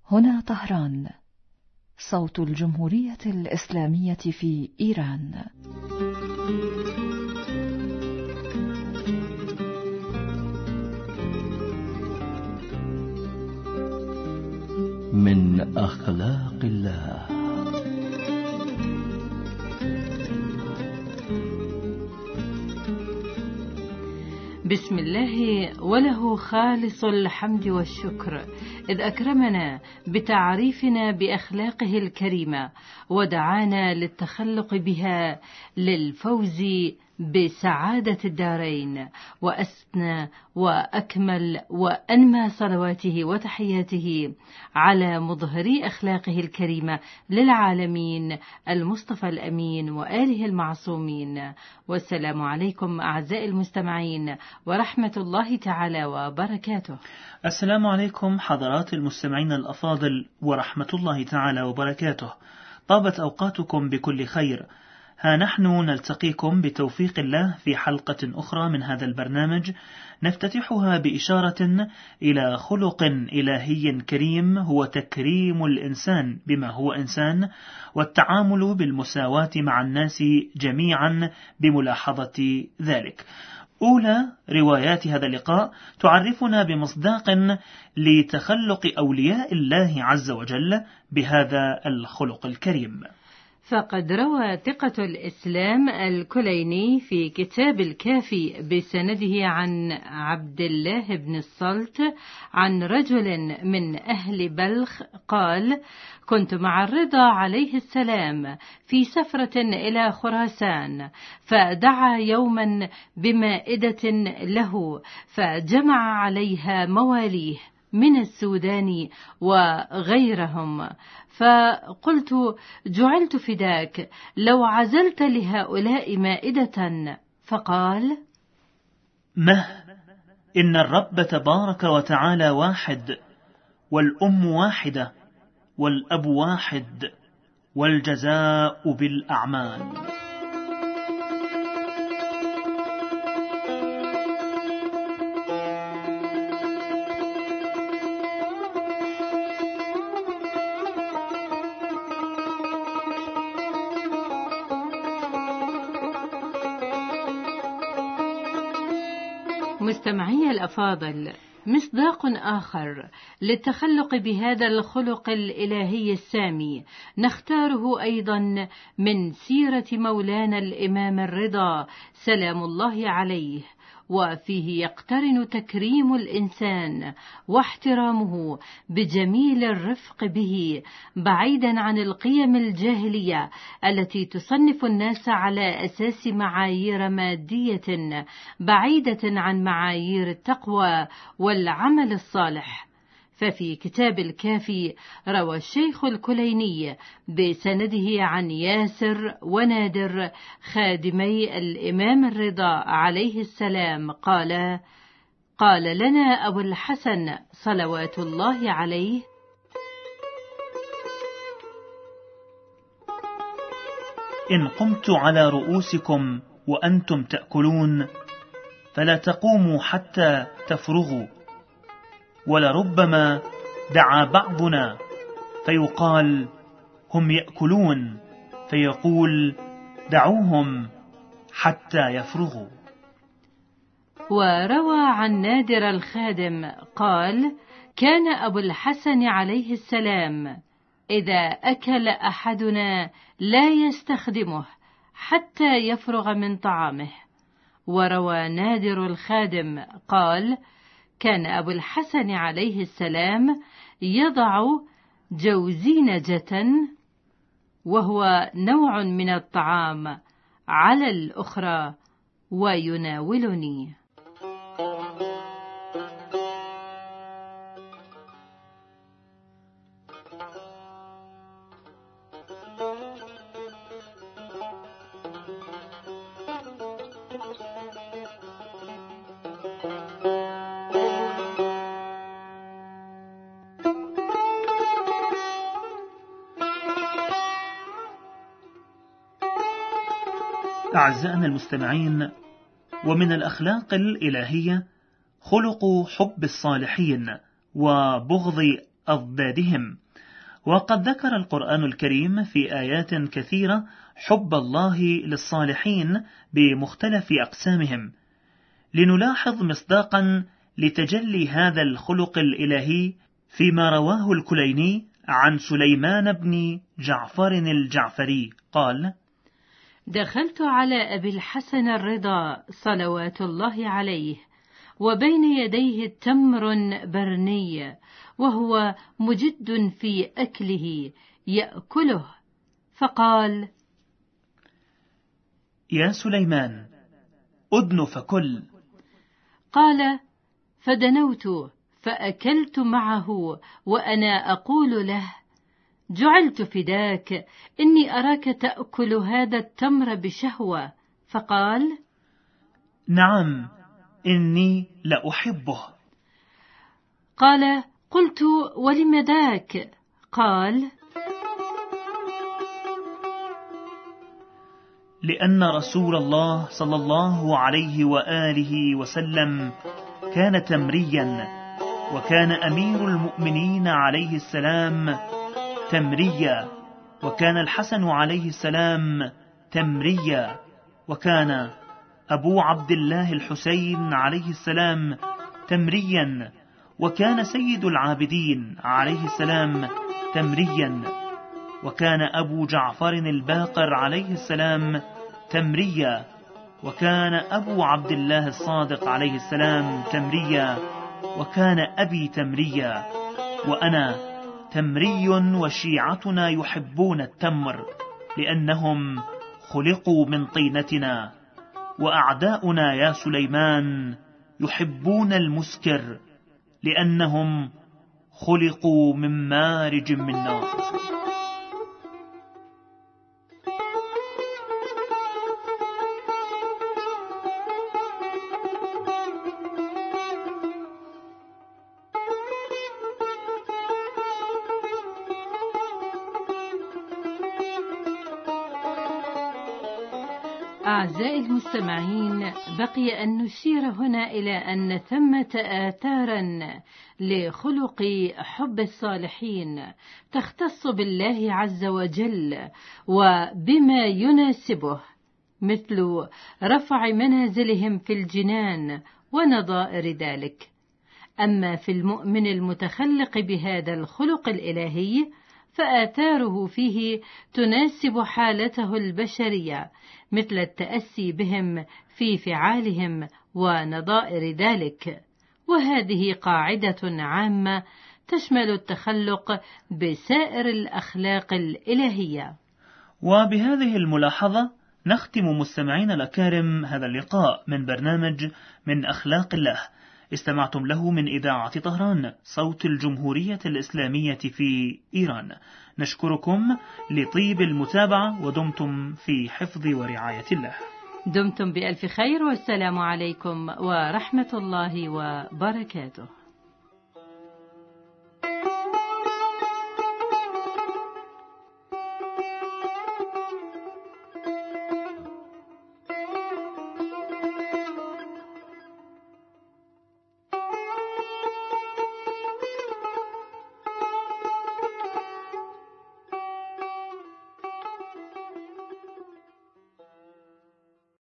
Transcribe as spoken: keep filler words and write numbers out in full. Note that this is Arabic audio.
هنا طهران، صوت الجمهورية الإسلامية في إيران. من أخلاق الله. بسم الله وله خالص الحمد والشكر، إذ أكرمنا بتعريفنا بأخلاقه الكريمة ودعانا للتخلق بها للفوز بسعادة الدارين، وأسنى وأكمل وأنمى صلواته وتحياته على مظهري أخلاقه الكريمة للعالمين المصطفى الأمين وآله المعصومين. والسلام عليكم أعزائي المستمعين ورحمة الله تعالى وبركاته. السلام عليكم حضرات المستمعين الأفاضل ورحمة الله تعالى وبركاته. طابت أوقاتكم بكل خير. ها نحن نلتقيكم بتوفيق الله في حلقة أخرى من هذا البرنامج، نفتتحها بإشارة إلى خلق إلهي كريم هو تكريم الإنسان بما هو إنسان، والتعامل بالمساواة مع الناس جميعا بملاحظة ذلك. أولى روايات هذا اللقاء تعرفنا بمصداق لتخلق أولياء الله عز وجل بهذا الخلق الكريم. فقد روى ثقة الإسلام الكليني في كتاب الكافي بسنده عن عبد الله بن الصلت عن رجل من أهل بلخ قال: كنت مع الرضا عليه السلام في سفرة إلى خراسان، فدعا يوما بمائدة له فجمع عليها مواليه من السودان وغيرهم، فقلت: جعلت فداك لو عزلت لهؤلاء مائدة. فقال: مه إن الرب تبارك وتعالى واحد، والأم واحدة، والأب واحد، والجزاء بالأعمال. مستمعي الأفاضل، مصداق آخر للتخلق بهذا الخلق الإلهي السامي نختاره أيضا من سيرة مولانا الإمام الرضا سلام الله عليه، وفيه يقترن تكريم الإنسان واحترامه بجميل الرفق به، بعيدا عن القيم الجاهلية التي تصنف الناس على أساس معايير مادية بعيدة عن معايير التقوى والعمل الصالح. ففي كتاب الكافي روى الشيخ الكليني بسنده عن ياسر ونادر خادمي الإمام الرضا عليه السلام قال: قال لنا أبو الحسن صلوات الله عليه: إن قمت على رؤوسكم وأنتم تأكلون فلا تقوموا حتى تفرغوا، ولربما دعا بعضنا فيقال: هم يأكلون، فيقول: دعوهم حتى يفرغوا. وروى عن نادر الخادم قال: كان أبو الحسن عليه السلام إذا أكل أحدنا لا يستخدمه حتى يفرغ من طعامه. وروى نادر الخادم قال: كان أبو الحسن عليه السلام يضع جوزينجة، وهو نوع من الطعام، على الأخرى ويناولني. أعزائنا المستمعين، ومن الأخلاق الإلهية خلق حب الصالحين وبغض أضدادهم. وقد ذكر القرآن الكريم في آيات كثيرة حب الله للصالحين بمختلف أقسامهم، لنلاحظ مصداقا لتجلي هذا الخلق الإلهي فيما رواه الكليني عن سليمان بن جعفر الجعفري قال: دخلت على أبي الحسن الرضا صلوات الله عليه وبين يديه تمر برني وهو مجد في أكله يأكله، فقال: يا سليمان أدن فكل. قال: فدنوت فأكلت معه وأنا أقول له: جعلت فداك، إني أراك تأكل هذا التمر بشهوة. فقال: نعم، إني لأحبه. قال: قلت: ولم ذاك؟ قال: لأن رسول الله صلى الله عليه وآله وسلم كان تمريا، وكان أمير المؤمنين عليه السلام تمريا، وكان الحسن عليه السلام تمريا، وكان أبو عبد الله الحسين عليه السلام تمريا، وكان سيد العابدين عليه السلام تمريا، وكان أبو جعفر الباقر عليه السلام تمريا، وكان أبو عبد الله الصادق عليه السلام تمريا، وكان أبي تمريا، وأنا تمري، وشيعتنا يحبون التمر لأنهم خلقوا من طينتنا، وأعداؤنا يا سليمان يحبون المسكر لأنهم خلقوا من مارج من نار. أعزائي المستمعين، بقي أن نشير هنا إلى أن ثمة آثارا لخلق حب الصالحين تختص بالله عز وجل وبما يناسبه، مثل رفع منازلهم في الجنان ونظائر ذلك. أما في المؤمن المتخلق بهذا الخلق الإلهي فآثاره فيه تناسب حالته البشرية، مثل التأسي بهم في فعالهم ونظائر ذلك. وهذه قاعدة عامة تشمل التخلق بسائر الأخلاق الإلهية. وبهذه الملاحظة نختم مستمعين الأكارم هذا اللقاء من برنامج من أخلاق الله، استمعتم له من إذاعة طهران صوت الجمهورية الإسلامية في إيران. نشكركم لطيب المتابعة، ودمتم في حفظ ورعاية الله. دمتم بألف خير، والسلام عليكم ورحمة الله وبركاته.